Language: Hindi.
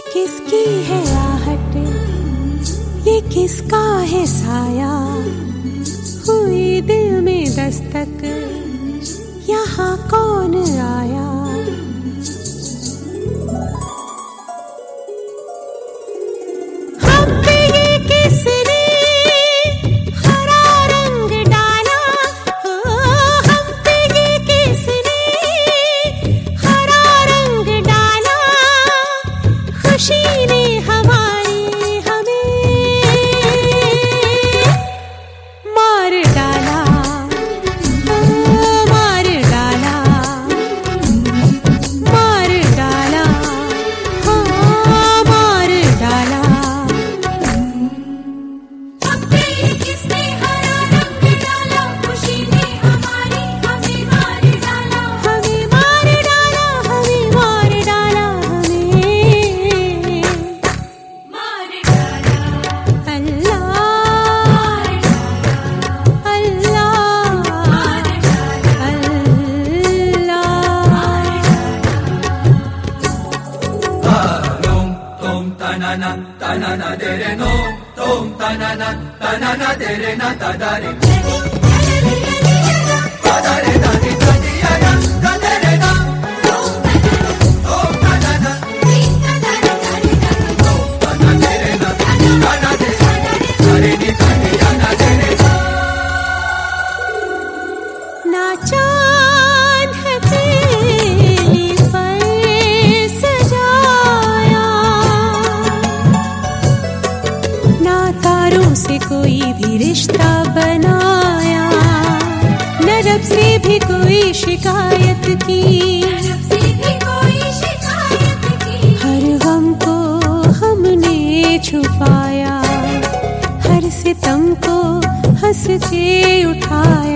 किसकी है आहट, ये किसका है साया, हुई दिल में दस्तक, यहाँ कौन आया। हम पे ये किसने हरा रंग डाला, हम पे ये किसने हरा रंग डाला, खुशी ने हमारी हमें मार डाला, मार डाला, मार डाला, हाँ मार डाला। हम पे ये किसने हरा रंग डाला, खुशी ने हमारी हमें मार डाला, हमें मार डाला, हमें मार डाला, हमें मार डाला। अल्लाह Tanana, tanana, dere no, tom tanana, tanana, dere na, tadare. Tadare, dadi, dadi, yana, tadere na. Tom tanana, tom tanana, dere na, tana, dere ni, dadi, yana, dere na. ना चांद है तेरी पर सजाया, ना तारों से कोई भी रिश्ता बनाया, न रब से भी कोई शिकायत की, रब से भी कोई शिकायत की, हर गम को हमने छुपाया, हर सितम को हंस के उठाया।